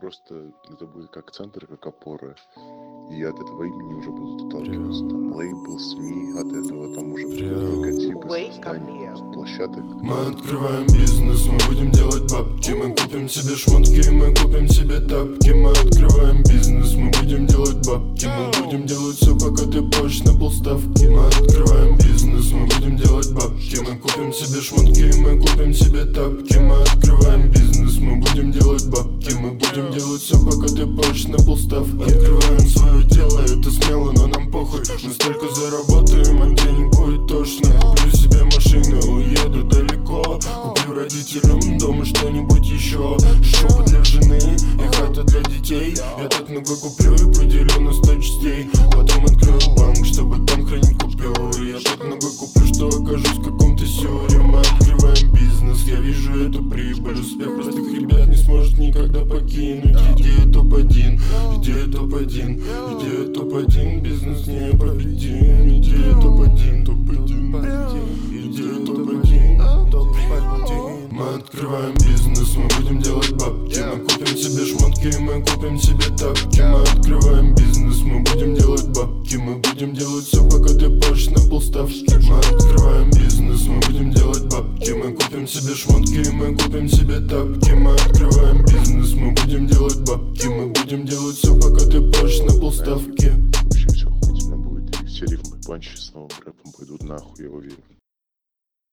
просто это будет как центр, как опора. И от этого имени уже будут отталкиваться там лейбл, СМИ, от этого там уже будут логотипы, создания площадок. Мы открываем бизнес, мы будем делать бабки. Мы купим себе шмотки, мы купим себе тапки. Мы открываем бизнес, мы будем делать бабки. Мы будем делать все, пока ты пашешь на полставки. Мы открываем бизнес, мы будем делать бабки. Мы купим себе шмотки, мы купим себе тапки. Мы открываем бизнес, мы будем делать бабки. Мы будем делать все, пока ты пашешь на полставки. Открываем свое дело, это смело, но нам похуй. Мы столько заработаем, а денег будет тошно. Куплю себе машину, уеду далеко. Куплю родителям дома что-нибудь еще. Шубу для жены и хата для детей. Я так много куплю и поделю на 100 частей. Потом открою банк, чтобы там хранить купюры. Я так много куплю, что окажусь в каком-то сюре. Мы открываем бизнес, я вижу эту прибыль. Успех простых ребят не сможет никогда покинуть. Идея топ-1, идея топ-1, идея топ-1. Бизнес непобедим. Идея топ-1, топ-1, идея топ-1, топ-1. Мы открываем бизнес, мы будем делать бабки. Мы купим себе шмотки, мы купим себе тапки. Мы открываем бизнес, мы будем делать бабки. Мы будем делать все, пока ты пашешь на полставки. Мы открываем бизнес, мы будем делать бабки. Мы купим себе шмотки, мы купим себе тапки.